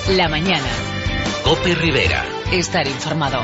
La mañana. COPE Rivera. Estar informado.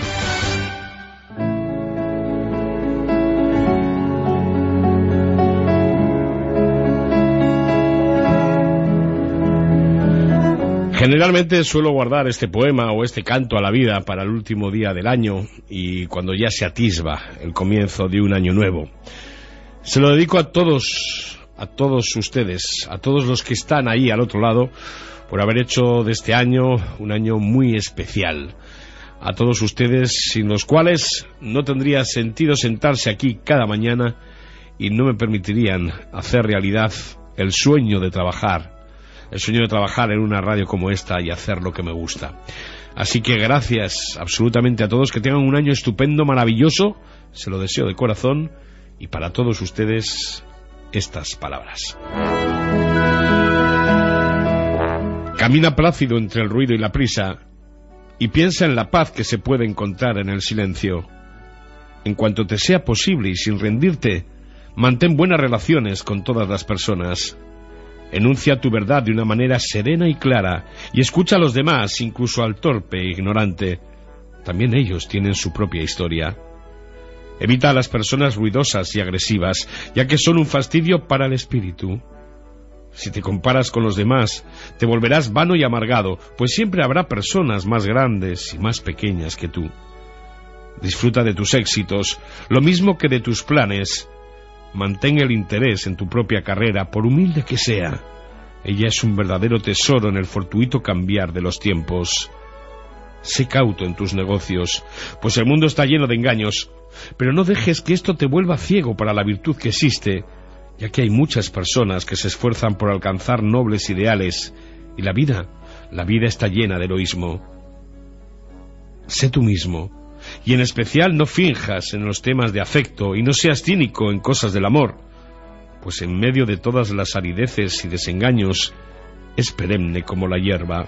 Generalmente suelo guardar este poema o este canto a la vida para el último día del año y cuando ya se atisba el comienzo de un año nuevo. Se lo dedico a todos ustedes, a todos los que están ahí al otro lado, por haber hecho de este año un año muy especial. A todos ustedes sin los cuales no tendría sentido sentarse aquí cada mañana y no me permitirían hacer realidad el sueño de trabajar en una radio como esta y hacer lo que me gusta. Así que gracias absolutamente a todos, que tengan un año estupendo, maravilloso, se lo deseo de corazón, y para todos ustedes estas palabras. Camina plácido entre el ruido y la prisa y piensa en la paz que se puede encontrar en el silencio. En cuanto te sea posible y sin rendirte, mantén buenas relaciones con todas las personas. Enuncia tu verdad de una manera serena y clara y escucha a los demás, incluso al torpe e ignorante. También ellos tienen su propia historia. Evita a las personas ruidosas y agresivas, ya que son un fastidio para el espíritu. Si te comparas con los demás, te volverás vano y amargado, pues siempre habrá personas más grandes y más pequeñas que tú. Disfruta de tus éxitos, lo mismo que de tus planes. Mantén el interés en tu propia carrera, por humilde que sea. Ella es un verdadero tesoro en el fortuito cambiar de los tiempos. Sé cauto en tus negocios, pues el mundo está lleno de engaños, pero no dejes que esto te vuelva ciego para la virtud que existe, ya que hay muchas personas que se esfuerzan por alcanzar nobles ideales, y la vida está llena de egoísmo. Sé tú mismo. Y en especial no finjas en los temas de afecto y no seas cínico en cosas del amor, pues en medio de todas las arideces y desengaños es perenne como la hierba.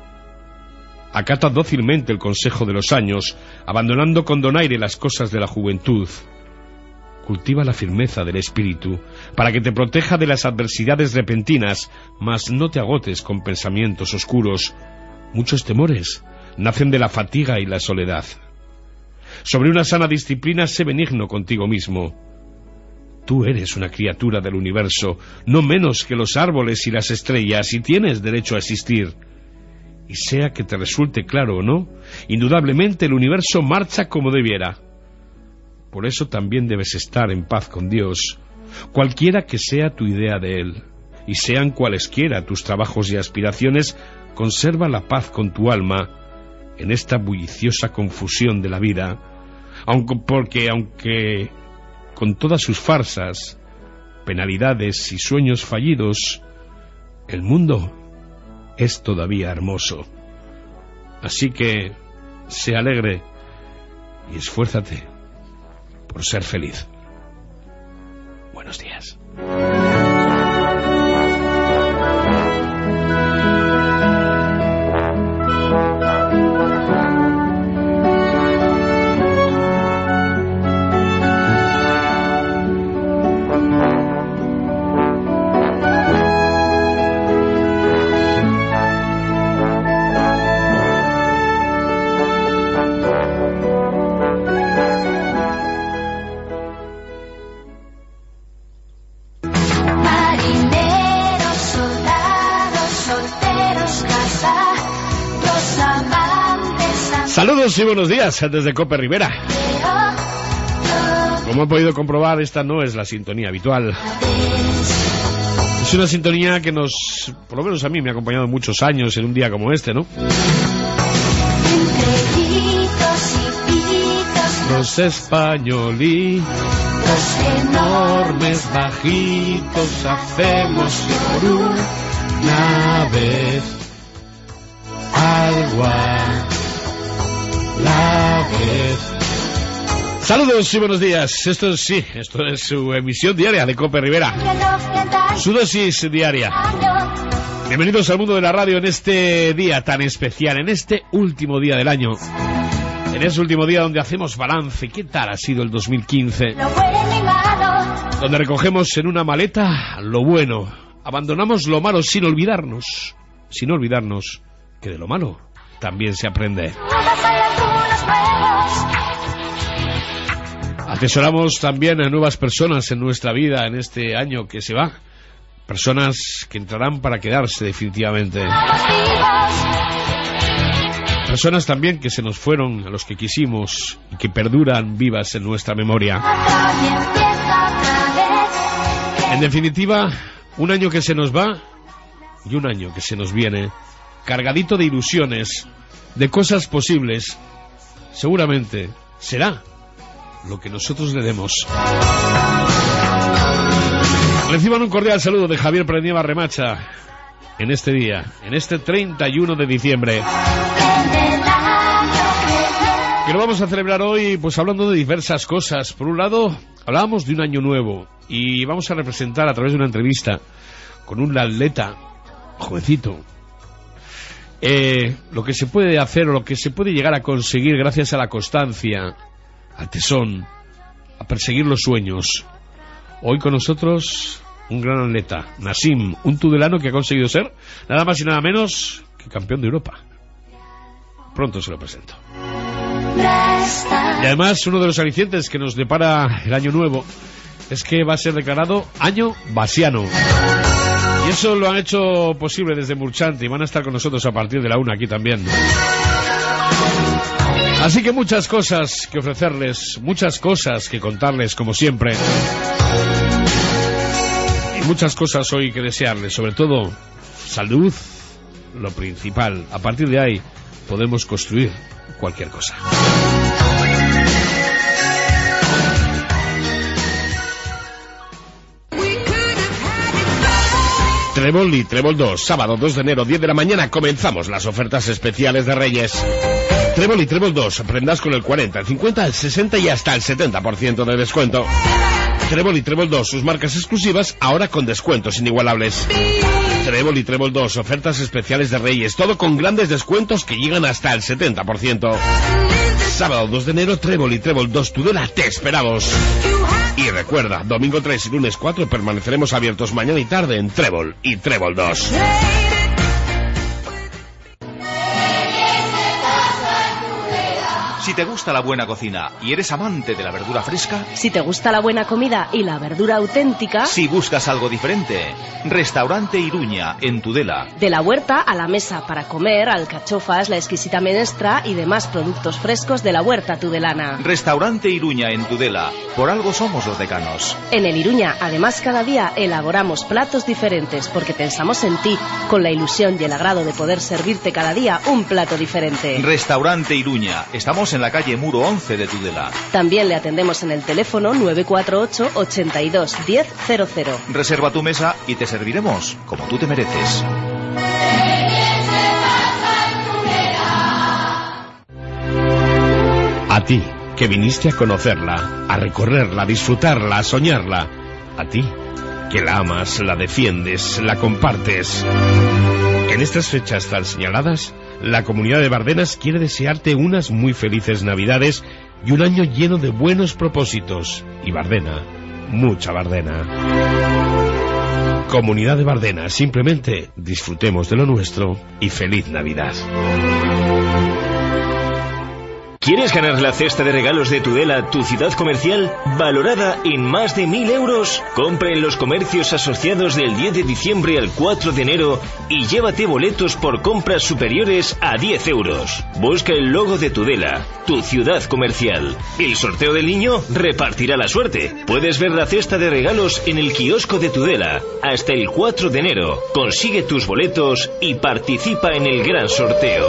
Acata dócilmente el consejo de los años, abandonando con donaire las cosas de la juventud. Cultiva la firmeza del espíritu, para que te proteja de las adversidades repentinas, mas no te agotes con pensamientos oscuros. Muchos temores nacen de la fatiga y la soledad. Sobre una sana disciplina, sé benigno contigo mismo. Tú eres una criatura del universo, no menos que los árboles y las estrellas, y tienes derecho a existir. Y sea que te resulte claro o no, indudablemente el universo marcha como debiera. Por eso también debes estar en paz con Dios, cualquiera que sea tu idea de Él, y sean cualesquiera tus trabajos y aspiraciones, conserva la paz con tu alma en esta bulliciosa confusión de la vida, aunque con todas sus farsas, penalidades y sueños fallidos, el mundo es todavía hermoso. Así que sé alegre y esfuérzate por ser feliz. Buenos días. Saludos y buenos días desde COPE Rivera. Como he podido comprobar, esta no es la sintonía habitual. Es una sintonía que por lo menos a mí me ha acompañado muchos años en un día como este, ¿no? Los españolitos enormes, bajitos, hacemos que por una vez algo la vez. Saludos y buenos días. Esto es su emisión diaria de COPE Rivera, su dosis diaria. Bienvenidos al mundo de la radio en este día tan especial, en este último día del año, en ese último día donde hacemos balance. ¿Qué tal ha sido el 2015? Donde recogemos en una maleta lo bueno, abandonamos lo malo sin olvidarnos que de lo malo también se aprende. Atesoramos también a nuevas personas en nuestra vida en este año que se va. Personas que entrarán para quedarse definitivamente. Personas también que se nos fueron, a los que quisimos y que perduran vivas en nuestra memoria. En definitiva, un año que se nos va y un año que se nos viene, cargadito de ilusiones, de cosas posibles. Seguramente será lo que nosotros le demos. Reciban un cordial saludo de Javier Prenieva Remacha en este día, en este 31 de diciembre. Que lo vamos a celebrar hoy, pues hablando de diversas cosas. Por un lado, hablábamos de un año nuevo y vamos a representar a través de una entrevista con un atleta jovencito lo que se puede hacer o lo que se puede llegar a conseguir gracias a la constancia, al tesón, a perseguir los sueños. Hoy con nosotros un gran atleta, Nassim, un tudelano que ha conseguido ser nada más y nada menos que campeón de Europa. Pronto se lo presento. Y además uno de los alicientes que nos depara el año nuevo es que va a ser declarado año basiano. Y eso lo han hecho posible desde Murchante y van a estar con nosotros a partir de la 1 aquí también. Así que muchas cosas que ofrecerles, muchas cosas que contarles como siempre. Y muchas cosas hoy que desearles, sobre todo salud, lo principal. A partir de ahí podemos construir cualquier cosa. Trébol y Trébol 2, sábado 2 de enero, 10 de la mañana, comenzamos las ofertas especiales de Reyes. Trébol y Trébol 2, prendas con el 40, el 50, el 60 y hasta el 70% de descuento. Trébol y Trébol 2, sus marcas exclusivas, ahora con descuentos inigualables. Trébol y Trébol 2, ofertas especiales de Reyes, todo con grandes descuentos que llegan hasta el 70%. Sábado 2 de enero, Trébol y Trébol 2, Tudela, te esperamos. Y recuerda, domingo 3 y lunes 4 permaneceremos abiertos mañana y tarde en Trébol y Trébol 2. Si te gusta la buena cocina y eres amante de la verdura fresca, si te gusta la buena comida y la verdura auténtica, si buscas algo diferente, Restaurante Iruña en Tudela. De la huerta a la mesa para comer, alcachofas, la exquisita menestra y demás productos frescos de la huerta tudelana. Restaurante Iruña en Tudela, por algo somos los decanos. En el Iruña, además, cada día elaboramos platos diferentes porque pensamos en ti, con la ilusión y el agrado de poder servirte cada día un plato diferente. Restaurante Iruña, estamos en la calle Muro 11 de Tudela. También le atendemos en el teléfono 948 82 1000. Reserva tu mesa y te serviremos como tú te mereces. A ti, que viniste a conocerla, a recorrerla, a disfrutarla, a soñarla. A ti, que la amas, la defiendes, la compartes. En estas fechas tan señaladas, la Comunidad de Bardenas quiere desearte unas muy felices Navidades y un año lleno de buenos propósitos. Y Bardena, mucha Bardena. Comunidad de Bardenas, simplemente disfrutemos de lo nuestro y feliz Navidad. ¿Quieres ganar la cesta de regalos de Tudela, tu ciudad comercial, valorada en más de 1.000 euros? Compra en los comercios asociados del 10 de diciembre al 4 de enero y llévate boletos por compras superiores a 10 euros. Busca el logo de Tudela, tu ciudad comercial. El sorteo del niño repartirá la suerte. Puedes ver la cesta de regalos en el kiosco de Tudela hasta el 4 de enero. Consigue tus boletos y participa en el gran sorteo.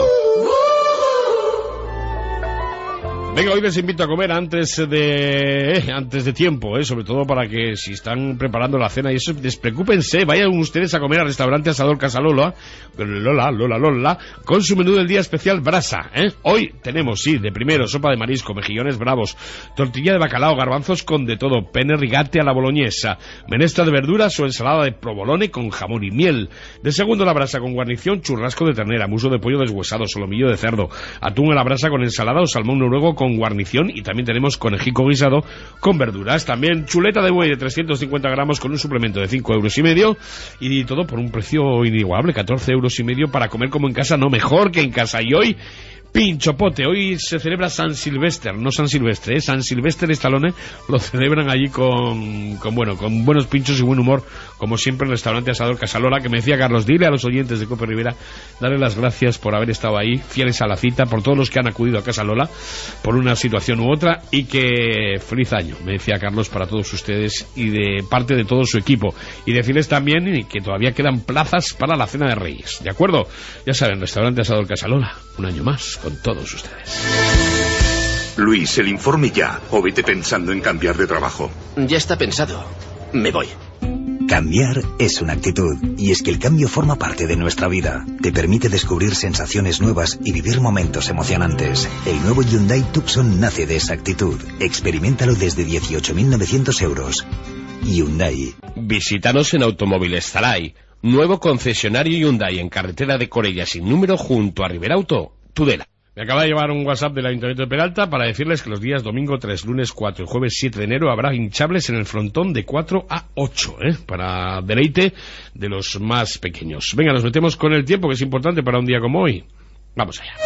Venga, hoy les invito a comer antes de tiempo, sobre todo para que si están preparando la cena y eso, despreocúpense, vayan ustedes a comer al restaurante Asador Casa Lola, con su menú del día especial Brasa, Hoy tenemos, sí, de primero, sopa de marisco, mejillones bravos, tortilla de bacalao, garbanzos con de todo, pene rigate a la boloñesa, menestra de verduras o ensalada de provolone con jamón y miel. De segundo, la brasa con guarnición, churrasco de ternera, muslo de pollo deshuesado, solomillo de cerdo, atún a la brasa con ensalada o salmón noruego con con guarnición, y también tenemos conejico guisado con verduras. También chuleta de buey de 350 gramos con un suplemento de 5,5 €, y todo por un precio inigualable, 14,5 € para comer como en casa, no mejor que en casa. Y hoy, pinchopote, hoy se celebra San Silvestre, no San Silvestre, San Silvestre Stallone lo celebran allí con buenos pinchos y buen humor, como siempre, en el restaurante Asador Casalola, que me decía Carlos, dile a los oyentes de Cope Rivera, darle las gracias por haber estado ahí, fieles a la cita, por todos los que han acudido a Casalola, por una situación u otra, y que feliz año, me decía Carlos, para todos ustedes y de parte de todo su equipo, y decirles también que todavía quedan plazas para la Cena de Reyes, ¿de acuerdo? Ya saben, restaurante Asador Casalola, un año más con todos ustedes. Luis, el informe ya, o vete pensando en cambiar de trabajo. Ya está pensado. Me voy. Cambiar es una actitud, y es que el cambio forma parte de nuestra vida. Te permite descubrir sensaciones nuevas y vivir momentos emocionantes. El nuevo Hyundai Tucson nace de esa actitud. Experiméntalo desde 18.900 €. Hyundai. Visítanos en Automóviles Zalay, nuevo concesionario Hyundai en carretera de Corella sin número junto a Riberauto, Tudela. Me acaba de llevar un WhatsApp del Ayuntamiento de Peralta para decirles que los días domingo 3, lunes 4 y jueves 7 de enero habrá hinchables en el frontón de 4 a 8, para deleite de los más pequeños. Venga, nos metemos con el tiempo, que es importante para un día como hoy. Vamos allá.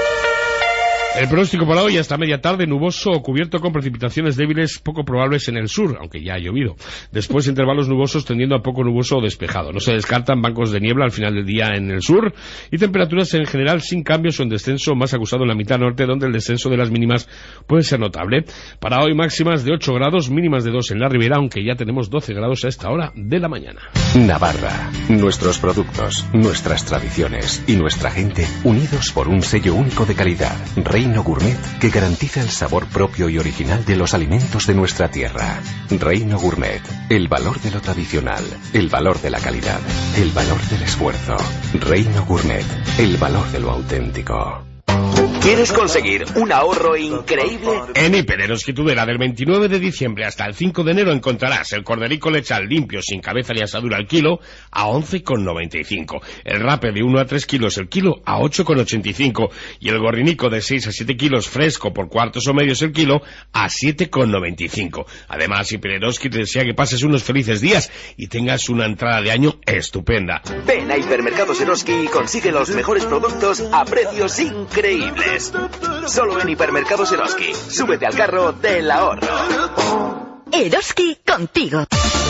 El pronóstico para hoy: hasta media tarde nuboso o cubierto con precipitaciones débiles poco probables en el sur, aunque ya ha llovido. Después intervalos nubosos tendiendo a poco nuboso o despejado. No se descartan bancos de niebla al final del día en el sur, y temperaturas en general sin cambios o en descenso, más acusado en la mitad norte, donde el descenso de las mínimas puede ser notable. Para hoy máximas de 8 grados, mínimas de 2 en la Ribera, aunque ya tenemos 12 grados a esta hora de la mañana. Navarra, nuestros productos, nuestras tradiciones y nuestra gente unidos por un sello único de calidad. Reino Gourmet, que garantiza el sabor propio y original de los alimentos de nuestra tierra. Reino Gourmet, el valor de lo tradicional, el valor de la calidad, el valor del esfuerzo. Reino Gourmet, el valor de lo auténtico. ¿Quieres conseguir un ahorro increíble? En Hiper Eroski Tudela, del 29 de diciembre hasta el 5 de enero encontrarás el corderico lechal limpio sin cabeza ni asadura al kilo a 11,95. El rape de 1 a 3 kilos el kilo a 8,85. Y el gorrinico de 6 a 7 kilos fresco por cuartos o medios el kilo a 7,95. Además, Hiper Eroski te desea que pases unos felices días y tengas una entrada de año estupenda. Ven a Hipermercados Eroski y consigue los mejores productos a precios increíbles. Solo en Hipermercados Eroski. Súbete al carro del ahorro. Eroski contigo.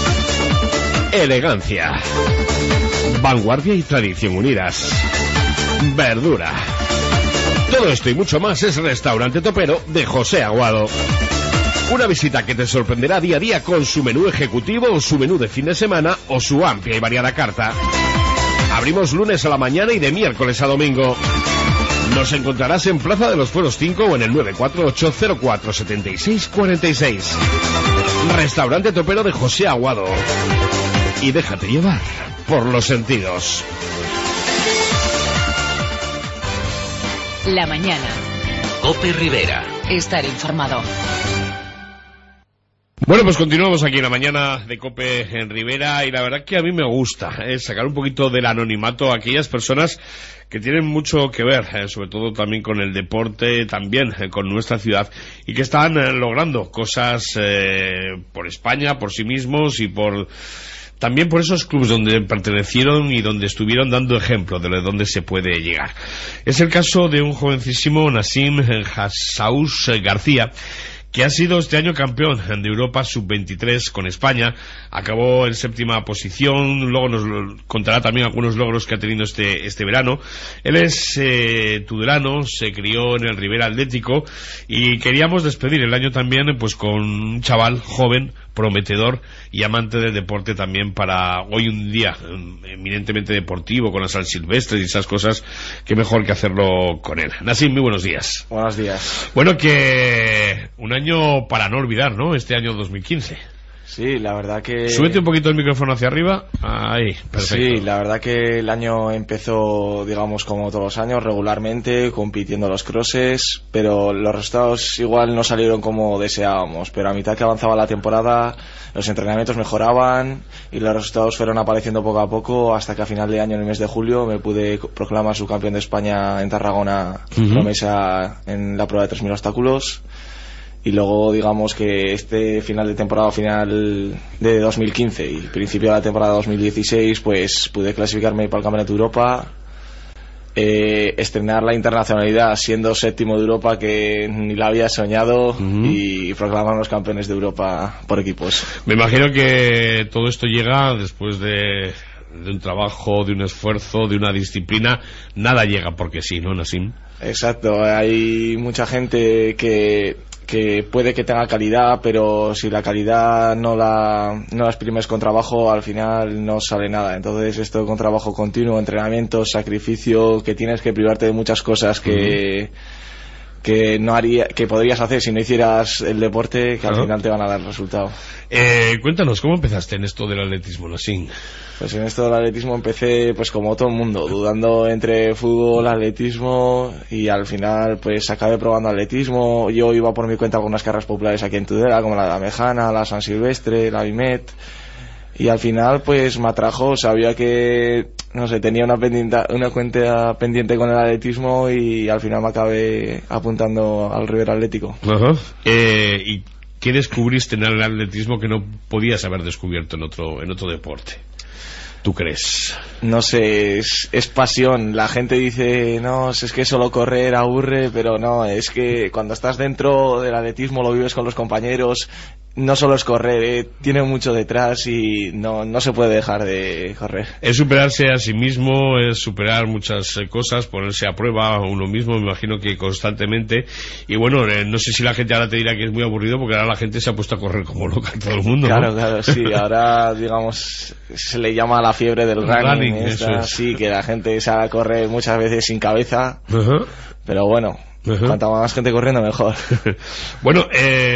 Elegancia, vanguardia y tradición unidas. Verdura. Todo esto y mucho más es Restaurante Topero de José Aguado. Una visita que te sorprenderá día a día con su menú ejecutivo o su menú de fin de semana o su amplia y variada carta. Abrimos lunes a la mañana y de miércoles a domingo. Nos encontrarás en Plaza de los Fueros 5 o en el 948-04-7646. Restaurante Topero de José Aguado. Y déjate llevar por los sentidos. La mañana. Cope Rivera. Estar informado. Bueno, pues continuamos aquí en la mañana de Cope en Rivera, y la verdad que a mí me gusta sacar un poquito del anonimato a aquellas personas que tienen mucho que ver, sobre todo también con el deporte, también con nuestra ciudad, y que están logrando cosas por España, por sí mismos y también por esos clubes donde pertenecieron y donde estuvieron dando ejemplo de dónde se puede llegar. Es el caso de un jovencísimo Nassim Hassaous García, que ha sido este año campeón de Europa Sub-23 con España. Acabó en 7ª posición, luego nos contará también algunos logros que ha tenido este verano. Él es tudelano, se crió en el Rivera Atlético, y queríamos despedir el año también pues con un chaval joven, prometedor y amante del deporte también, para hoy un día eminentemente deportivo, con la San Silvestre y esas cosas, que mejor que hacerlo con él. Nassim, muy buenos días. Buenos días. Bueno, que un año para no olvidar, ¿no? Este año 2015. Sí, la verdad que... Súbete un poquito el micrófono hacia arriba. Ahí, perfecto. Sí, la verdad que el año empezó, digamos, como todos los años, regularmente, compitiendo los crosses, pero los resultados igual no salieron como deseábamos, pero a mitad que avanzaba la temporada, los entrenamientos mejoraban y los resultados fueron apareciendo poco a poco, hasta que a final de año, en el mes de julio, me pude proclamar subcampeón de España en Tarragona, promesa en la prueba de 3.000 obstáculos. Y luego, digamos que este final de temporada, final de 2015 y principio de la temporada 2016, pues pude clasificarme para el Campeonato de Europa, estrenar la internacionalidad siendo 7º de Europa, que ni la había soñado, y proclamarnos campeones de Europa por equipos. Me imagino que todo esto llega después de un trabajo, de un esfuerzo, de una disciplina. Nada llega porque sí, ¿no, Nassim? Exacto, hay mucha gente que puede que tenga calidad, pero si la calidad no la exprimes con trabajo, al final no sale nada. Entonces esto con trabajo continuo, entrenamiento, sacrificio, que tienes que privarte de muchas cosas que podrías hacer si no hicieras el deporte, que al final te van a dar resultado. Cuéntanos, ¿cómo empezaste en esto del atletismo, Nassim? Pues en esto del atletismo empecé pues como todo el mundo, dudando entre fútbol, atletismo, y al final pues acabé probando atletismo. Yo iba por mi cuenta a algunas carreras populares aquí en Tudela, como la Mejana, la San Silvestre, la Bimet, y al final pues me atrajo. Sabía que, no sé, tenía una cuenta pendiente con el atletismo, y al final me acabé apuntando al River Atlético. ¿Y qué descubriste en el atletismo que no podías haber descubierto en otro deporte? ¿Tú crees? No sé, es pasión. La gente dice, no, es que solo correr aburre, pero no, es que cuando estás dentro del atletismo lo vives con los compañeros. No solo es correr, tiene mucho detrás y no se puede dejar de correr. Es superarse a sí mismo, es superar muchas cosas, ponerse a prueba a uno mismo, me imagino que constantemente. Y bueno, no sé si la gente ahora te dirá que es muy aburrido, porque ahora la gente se ha puesto a correr como loca, todo el mundo, Claro, ¿no? claro, sí, ahora digamos se le llama la fiebre del running eso es. Sí, que la gente sale a correr muchas veces sin cabeza, pero bueno, cuanta más gente corriendo mejor. Bueno,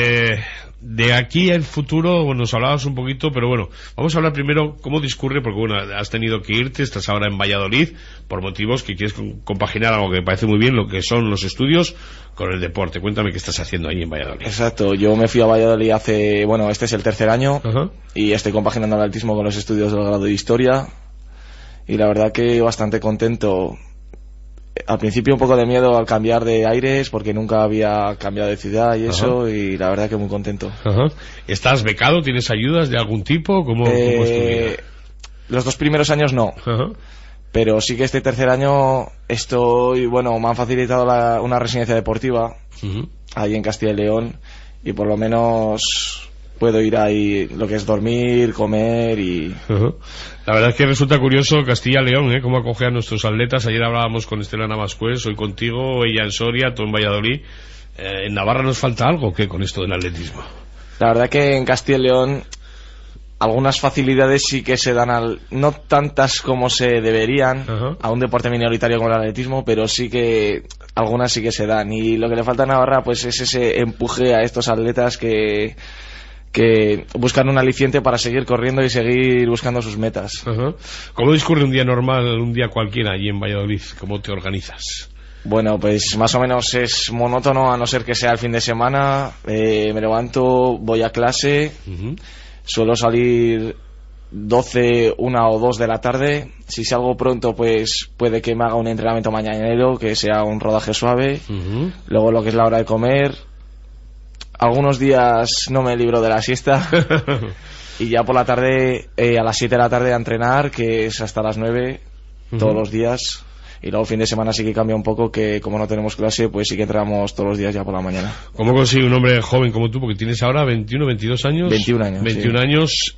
de aquí al futuro nos hablabas un poquito, pero bueno, vamos a hablar primero cómo discurre, porque bueno, has tenido que irte, estás ahora en Valladolid por motivos que quieres compaginar algo que me parece muy bien, lo que son los estudios con el deporte. Cuéntame qué estás haciendo ahí en Valladolid. Exacto, yo me fui a Valladolid este es el 3er año, y estoy compaginando el atletismo con los estudios del grado de Historia, y la verdad que bastante contento. Al principio un poco de miedo al cambiar de aires, porque nunca había cambiado de ciudad y eso, y la verdad que muy contento. ¿Estás becado? ¿Tienes ayudas de algún tipo? ¿Cómo es tu vida? Los 2 primeros años no, pero sí que este 3er año me han facilitado una residencia deportiva ahí en Castilla y León, y por lo menos puedo ir ahí, lo que es dormir, comer y... La verdad es que resulta curioso Castilla y León, cómo acoge a nuestros atletas. Ayer hablábamos con Estela Namascués, hoy contigo, ella en Soria, tú en Valladolid. ¿En Navarra nos falta algo que con esto del atletismo? La verdad que en Castilla y León algunas facilidades sí que se dan, no tantas como se deberían a un deporte minoritario como el atletismo, pero sí que algunas sí que se dan, y lo que le falta a Navarra pues es ese empuje a estos atletas que buscan un aliciente para seguir corriendo y seguir buscando sus metas. ¿Cómo discurre un día normal, un día cualquiera allí en Valladolid? ¿Cómo te organizas? Bueno, pues más o menos es monótono, a no ser que sea el fin de semana. Me levanto, voy a clase, suelo salir 12, 1 o 2 de la tarde. Si salgo pronto, pues puede que me haga un entrenamiento mañanero, que sea un rodaje suave. Luego lo que es la hora de comer. Algunos días no me libro de la siesta y ya por la tarde, a las 7 de la tarde a entrenar, que es hasta las 9 todos los días, y luego el fin de semana sí que cambia un poco, que como no tenemos clase pues sí que entrenamos todos los días ya por la mañana. ¿Cómo consigue un hombre joven como tú, porque tienes ahora 21, 22 años? 21 años. 21 años,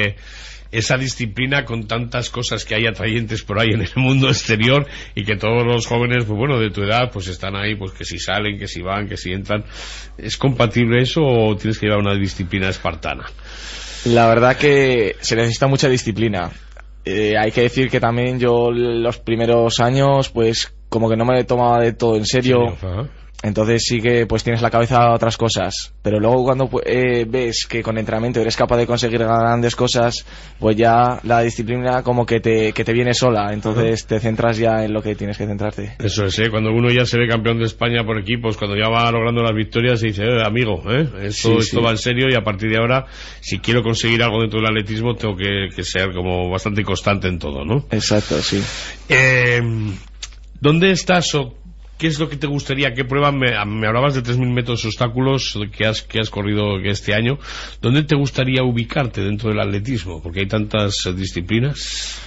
esa disciplina con tantas cosas que hay atrayentes por ahí en el mundo exterior, y que todos los jóvenes, pues bueno, de tu edad, pues están ahí, pues que si salen, que si van, que si entran. ¿Es compatible eso o tienes que llevar una disciplina espartana? La verdad que se necesita mucha disciplina. Hay que decir que también yo los primeros años pues como que no me tomaba de todo en serio. Entonces sí que pues tienes la cabeza a otras cosas, pero luego cuando ves que con entrenamiento eres capaz de conseguir grandes cosas, pues ya la disciplina como que te viene sola, entonces te centras ya en lo que tienes que centrarte. Eso es, cuando uno ya se ve campeón de España por equipos, cuando ya va logrando las victorias, se dice, amigo, esto va en serio, y a partir de ahora, si quiero conseguir algo dentro del atletismo, tengo que ser como bastante constante en todo, ¿no? Exacto, sí. ¿Dónde estás o qué es lo que te gustaría? ¿Qué prueba? Me hablabas de 3.000 metros obstáculos que has corrido este año. ¿Dónde te gustaría ubicarte dentro del atletismo? Porque hay tantas disciplinas.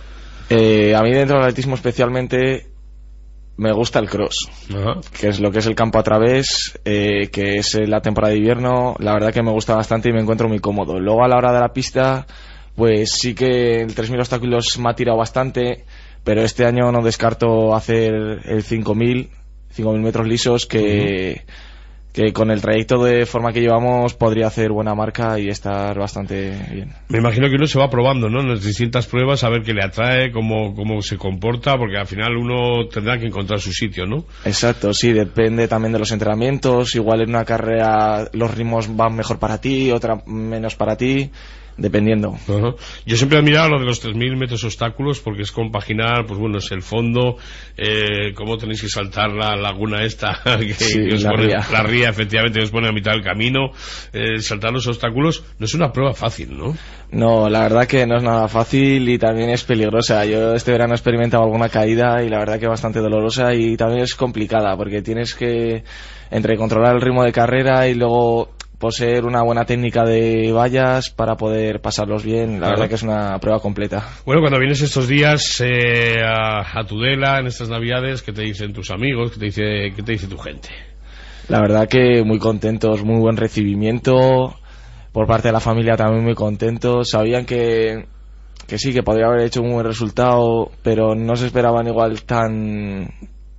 A mí dentro del atletismo especialmente me gusta el cross, que es lo que es el campo a través, que es la temporada de invierno. La verdad que me gusta bastante y me encuentro muy cómodo. Luego a la hora de la pista, pues sí que el 3.000 obstáculos me ha tirado bastante, pero este año no descarto hacer el 5.000 metros lisos, que con el trayecto de forma que llevamos podría hacer buena marca y estar bastante bien. Me imagino que uno se va probando, ¿no?, en las distintas pruebas, a ver qué le atrae, cómo se comporta, porque al final uno tendrá que encontrar su sitio, ¿no? Exacto, sí, depende también de los entrenamientos. Igual en una carrera los ritmos van mejor para ti, otra menos para ti, dependiendo. Yo siempre he mirado lo de los 3.000 metros obstáculos, porque es compaginar, pues bueno, es el fondo, cómo tenéis que saltar la laguna esta que os pone, la ría, efectivamente, que os pone a mitad del camino. Saltar los obstáculos no es una prueba fácil, ¿no? No, la verdad que no es nada fácil y también es peligrosa. Yo este verano he experimentado alguna caída y la verdad que bastante dolorosa, y también es complicada porque tienes que entre controlar el ritmo de carrera y luego poseer una buena técnica de vallas para poder pasarlos bien. La verdad que es una prueba completa. Bueno, cuando vienes estos días a Tudela, en estas navidades, ¿qué te dicen tus amigos? ¿Qué te dice tu gente? La verdad que muy contentos, muy buen recibimiento por parte de la familia, también muy contentos. Sabían que sí, que podría haber hecho un buen resultado, pero no se esperaban igual tan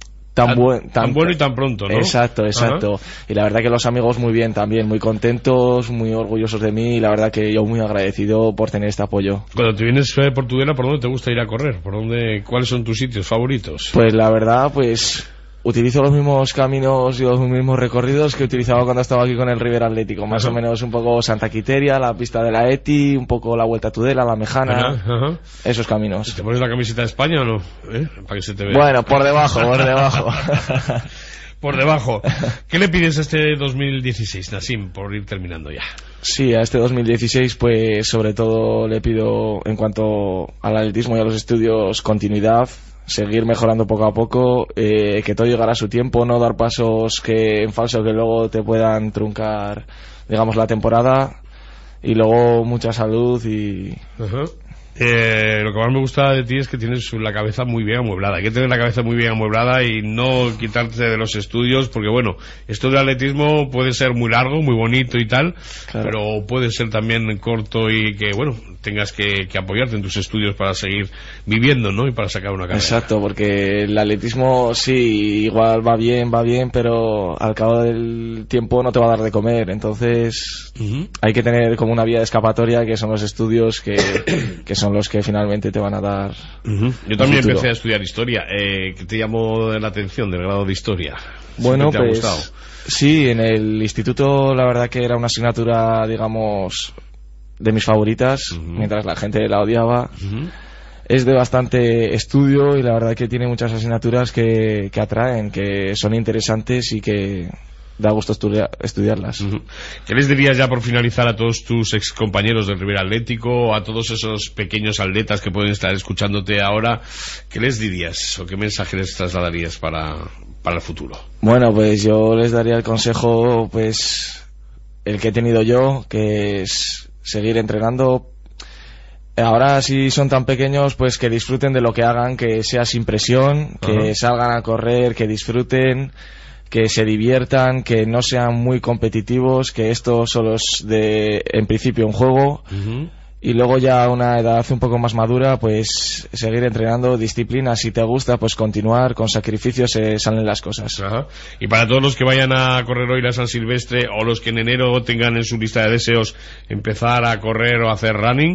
bueno y tan pronto, ¿no? Exacto. Y la verdad que los amigos muy bien también, muy contentos, muy orgullosos de mí, y la verdad que yo muy agradecido por tener este apoyo. Cuando te vienes por Tudela, ¿por dónde te gusta ir a correr? ¿Cuáles son tus sitios favoritos? Pues la verdad, utilizo los mismos caminos y los mismos recorridos que utilizaba cuando estaba aquí con el River Atlético, más o menos un poco Santa Quiteria, la pista de la ETI, un poco la Vuelta a Tudela, la Mejana, esos caminos. ¿Te pones la camiseta de España o no? Para que se te vea. Bueno, por debajo. Por debajo. ¿Qué le pides a este 2016, Nassim, por ir terminando ya? Sí, a este 2016 pues sobre todo le pido, en cuanto al atletismo y a los estudios, continuidad, seguir mejorando poco a poco, que todo llegará a su tiempo, no dar pasos en falso que luego te puedan truncar, digamos, la temporada, y luego mucha salud y... Lo que más me gusta de ti es que tienes la cabeza muy bien amueblada. Hay que tener la cabeza muy bien amueblada y no quitarte de los estudios, porque bueno, esto del atletismo puede ser muy largo, muy bonito y tal, claro, pero puede ser también corto y que bueno, tengas que apoyarte en tus estudios para seguir viviendo, ¿no? Y para sacar una carrera. Exacto, porque el atletismo sí, igual va bien, pero al cabo del tiempo no te va a dar de comer, entonces hay que tener como una vía de escapatoria, que son los estudios que son los que finalmente te van a dar. Yo también empecé a estudiar historia. ¿Qué te llamó la atención del grado de historia? Bueno, ¿te ha gustado? Sí, en el instituto la verdad que era una asignatura, digamos, de mis favoritas, mientras la gente la odiaba. Es de bastante estudio y la verdad que tiene muchas asignaturas que atraen, que son interesantes y que da gusto estudiarlas. ¿Qué les dirías ya por finalizar a todos tus excompañeros del River Atlético, a todos esos pequeños atletas que pueden estar escuchándote ahora? ¿Qué les dirías o qué mensaje les trasladarías para el futuro? Bueno, pues yo les daría el consejo, pues el que he tenido yo, que es seguir entrenando. Ahora, si son tan pequeños, pues que disfruten de lo que hagan, que sea sin presión, que salgan a correr, que disfruten, que se diviertan, que no sean muy competitivos, que esto solo es en principio un juego, y luego ya a una edad un poco más madura, pues seguir entrenando, disciplina, si te gusta, pues continuar, con sacrificios salen las cosas. Y para todos los que vayan a correr hoy la San Silvestre, o los que en enero tengan en su lista de deseos empezar a correr o hacer running,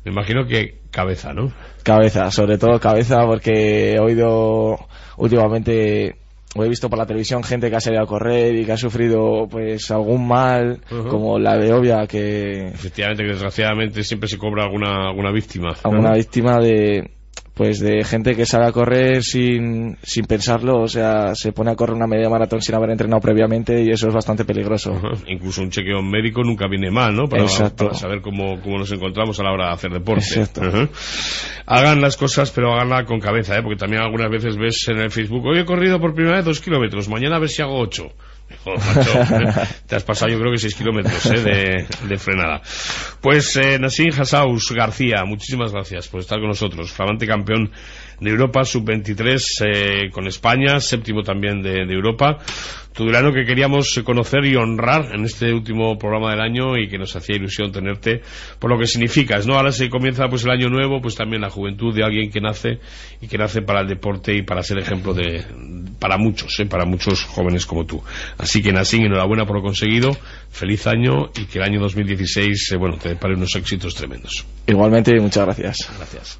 Me imagino que cabeza, ¿no? Cabeza, sobre todo cabeza, porque he oído últimamente, o he visto por la televisión gente que ha salido a correr y que ha sufrido pues algún mal, como la de Obvia, que efectivamente, que desgraciadamente siempre se cobra alguna víctima. Alguna víctima de gente que sale a correr sin pensarlo, o sea, se pone a correr una media maratón sin haber entrenado previamente, y eso es bastante peligroso. Incluso un chequeo médico nunca viene mal, ¿no? Para saber cómo nos encontramos a la hora de hacer deporte. Exacto. Hagan las cosas, pero háganla con cabeza, porque también algunas veces ves en el Facebook: hoy he corrido por primera vez 2 kilómetros, mañana a ver si hago 8. Joder, macho, te has pasado yo creo que 6 kilómetros de frenada. Pues Nassim Hassaus García, muchísimas gracias por estar con nosotros. Flamante campeón de Europa sub-23 con España, 7º también de Europa. Tudelano que queríamos conocer y honrar en este último programa del año, y que nos hacía ilusión tenerte por lo que significas, ¿no? Ahora se comienza pues el año nuevo, pues también la juventud de alguien que nace para el deporte y para ser ejemplo para muchos jóvenes como tú. Así que Nassim, enhorabuena por lo conseguido, feliz año, y que el año 2016 te depare unos éxitos tremendos. Igualmente, muchas gracias. Gracias.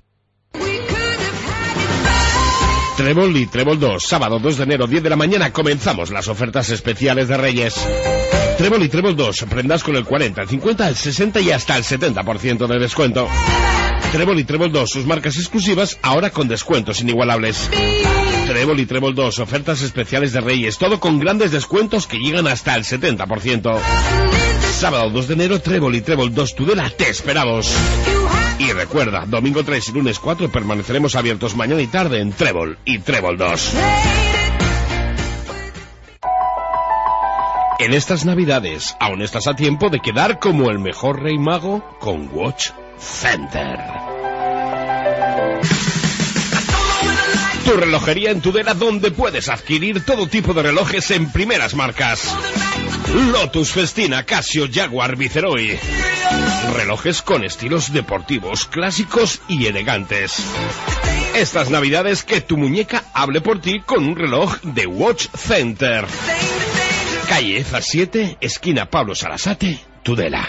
Trébol y Trébol 2, sábado 2 de enero, 10 de la mañana, comenzamos las ofertas especiales de Reyes. Trébol y Trébol 2, prendas con el 40, el 50, el 60 y hasta el 70% de descuento. Trébol y Trébol 2, sus marcas exclusivas, ahora con descuentos inigualables. Trébol y Trébol 2, ofertas especiales de Reyes, todo con grandes descuentos que llegan hasta el 70%. Sábado 2 de enero, Trébol y Trébol 2 Tudela, te esperamos. Y recuerda, domingo 3 y lunes 4 permaneceremos abiertos mañana y tarde en Trébol y Trébol 2. En estas navidades, aún estás a tiempo de quedar como el mejor rey mago con Watch Center. Tu relojería en Tudela, donde puedes adquirir todo tipo de relojes en primeras marcas. Lotus, Festina, Casio, Jaguar, Viceroy. Relojes con estilos deportivos, clásicos y elegantes. Estas navidades que tu muñeca hable por ti con un reloj de Watch Center. Calle EZA 7, esquina Pablo Sarasate, Tudela.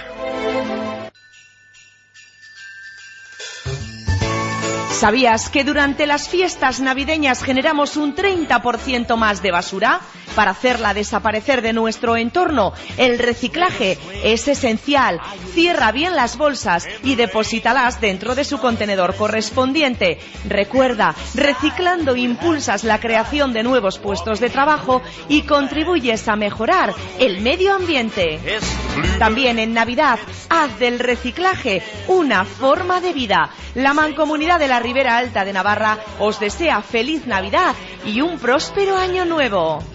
¿Sabías que durante las fiestas navideñas generamos un 30% más de basura? Para hacerla desaparecer de nuestro entorno, el reciclaje es esencial. Cierra bien las bolsas y deposítalas dentro de su contenedor correspondiente. Recuerda, reciclando impulsas la creación de nuevos puestos de trabajo y contribuyes a mejorar el medio ambiente. También en Navidad, haz del reciclaje una forma de vida. La Mancomunidad de la Ribera Alta de Navarra os desea feliz Navidad y un próspero año nuevo.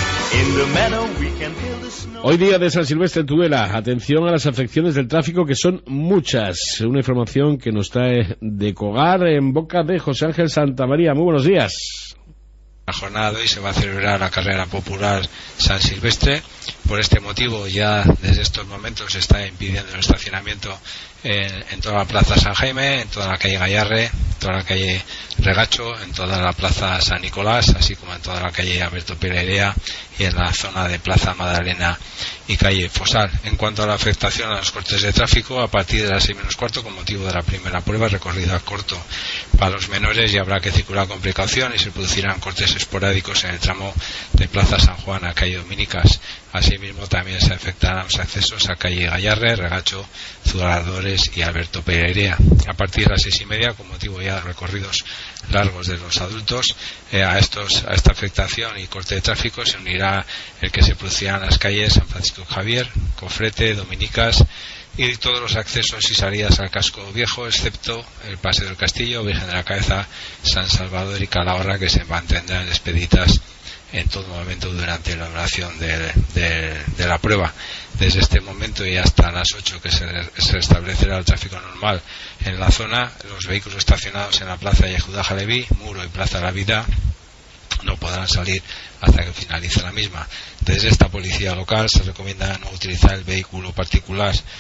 Hoy día de San Silvestre en Tudela, atención a las afecciones del tráfico, que son muchas. Una información que nos trae de Cogar en boca de José Ángel Santamaría. Muy buenos días. La jornada de hoy se va a celebrar la carrera popular San Silvestre. Por este motivo, ya desde estos momentos se está impidiendo el estacionamiento en toda la plaza San Jaime, en toda la calle Gallarre, en toda la calle Regacho, en toda la plaza San Nicolás, así como en toda la calle Alberto Pereira y en la zona de Plaza Magdalena y calle Fosal. En cuanto a la afectación a los cortes de tráfico, a partir de las 6:15, con motivo de la primera prueba, recorrido corto para los menores, y habrá que circular con precaución, y se producirán cortes esporádicos en el tramo de Plaza San Juan a calle Dominicas. Asimismo, también se afectarán los accesos a calle Gallarre, Regacho, Zuladores y Alberto Pereira. A partir de las 6:30, con motivo ya de recorridos largos de los adultos, a esta afectación y corte de tráfico se unirá el que se producirá en las calles San Francisco Javier, Cofrete, Dominicas y todos los accesos y salidas al casco viejo, excepto el Paseo del Castillo, Virgen de la Cabeza, San Salvador y Calahorra, que se mantendrán expeditas en todo momento durante la duración de la prueba. Desde este momento y hasta las 8, que se restablecerá el tráfico normal en la zona, los vehículos estacionados en la plaza Yehuda Halevi, Muro y Plaza de la Vida no podrán salir hasta que finalice la misma. Desde esta policía local se recomienda no utilizar el vehículo particular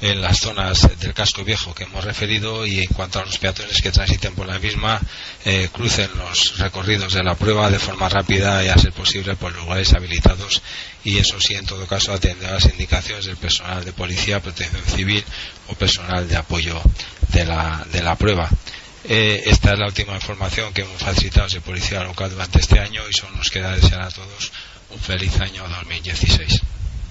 en las zonas del casco viejo que hemos referido, y en cuanto a los peatones que transiten por la misma, crucen los recorridos de la prueba de forma rápida y a ser posible por lugares habilitados, y eso sí, en todo caso, atender a las indicaciones del personal de policía, protección civil o personal de apoyo de la prueba. Esta es la última información que hemos facilitado de Policía Local durante este año, y solo nos queda desear a todos un feliz año 2016.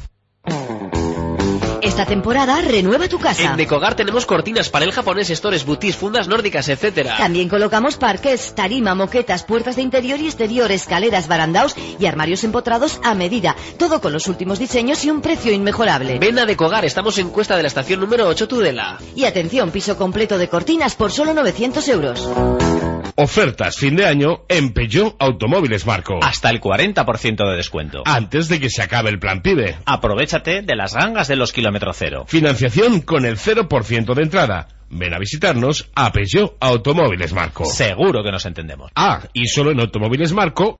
Esta temporada renueva tu casa. En Decogar tenemos cortinas, panel japonés, stores, boutis, fundas nórdicas, etcétera. También colocamos parqués, tarima, moquetas, puertas de interior y exterior, escaleras, barandaos y armarios empotrados a medida. Todo con los últimos diseños y un precio inmejorable. Ven a Decogar, estamos en Cuesta de la estación número 8, Tudela. Y atención, piso completo de cortinas por solo 900 euros. Ofertas fin de año en Peugeot Automóviles Marco. Hasta el 40% de descuento. Antes de que se acabe el plan PIBE. Aprovéchate de las gangas de los kilómetros cero. Financiación con el 0% de entrada. Ven a visitarnos a Peugeot Automóviles Marco. Seguro que nos entendemos. Y solo en Automóviles Marco